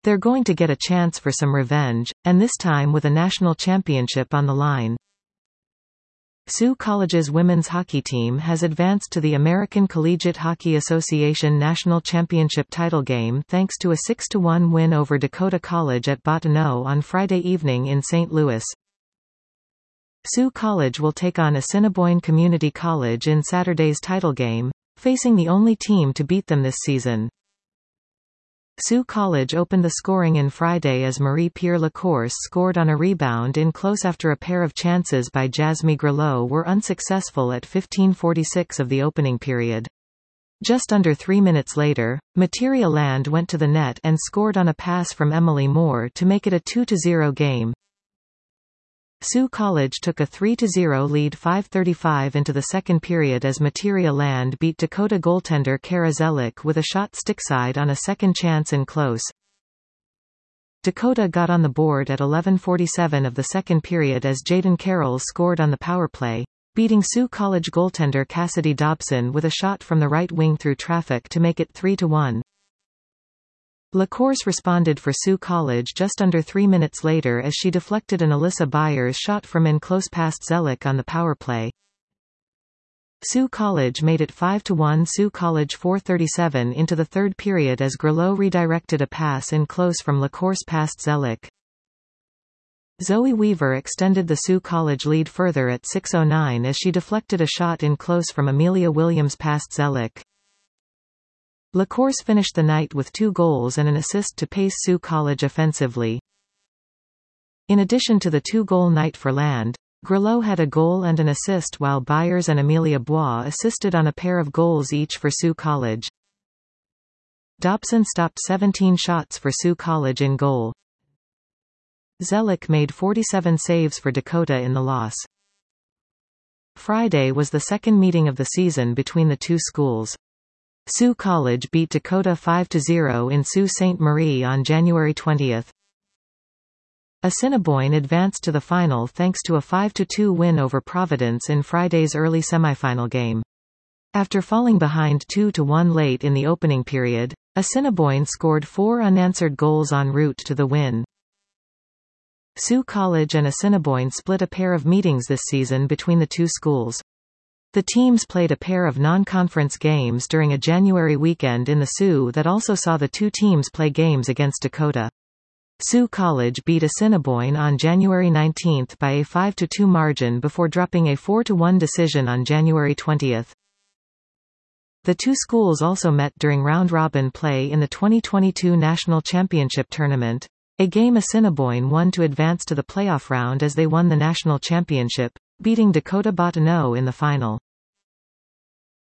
They're going to get a chance for some revenge, and this time with a national championship on the line. Sioux College's women's hockey team has advanced to the American Collegiate Hockey Association National Championship title game thanks to a 6-1 win over Dakota College at Bottineau on Friday evening in St. Louis. Sioux College will take on Assiniboine Community College in Saturday's title game, facing the only team to beat them this season. Sioux College opened the scoring in Friday as Marie-Pierre Lacourse scored on a rebound in close after a pair of chances by Jasmine Grelot were unsuccessful at 15:46 of the opening period. Just under 3 minutes later, Materia Land went to the net and scored on a pass from Emily Moore to make it a 2-0 game. Sioux College took a 3-0 lead 5:35 into the second period as Materia Land beat Dakota goaltender Kara Zelik with a shot stickside on a second chance in close. Dakota got on the board at 11:47 of the second period as Jaden Carroll scored on the power play, beating Sioux College goaltender Cassidy Dobson with a shot from the right wing through traffic to make it 3-1. Lacourse responded for Sioux College just under 3 minutes later as she deflected an Alyssa Byers shot from in close past Zelik on the power play. Sioux College made it 5-1 Sioux College 4:37 into the third period as Grelot redirected a pass in close from Lacourse past Zelik. Zoe Weaver extended the Sioux College lead further at 6:09 as she deflected a shot in close from Amelia Williams past Zelik. Lacourse finished the night with 2 goals and an assist to pace Sioux College offensively. In addition to the 2-goal night for Land, Grelot had a goal and an assist while Byers and Amelia Bois assisted on a pair of goals each for Sioux College. Dobson stopped 17 shots for Sioux College in goal. Zelik made 47 saves for Dakota in the loss. Friday was the second meeting of the season between the two schools. Sioux College beat Dakota 5-0 in Sault Ste. Marie on January 20. Assiniboine advanced to the final thanks to a 5-2 win over Providence in Friday's early semifinal game. After falling behind 2-1 late in the opening period, Assiniboine scored 4 unanswered goals en route to the win. Sioux College and Assiniboine split a pair of meetings this season between the two schools. The teams played a pair of non-conference games during a January weekend in the Sioux that also saw the two teams play games against Dakota. Sioux College beat Assiniboine on January 19 by a 5-2 margin before dropping a 4-1 decision on January 20. The two schools also met during round-robin play in the 2022 National Championship Tournament, a game Assiniboine won to advance to the playoff round as they won the national championship, beating Dakota Bottineau in the final.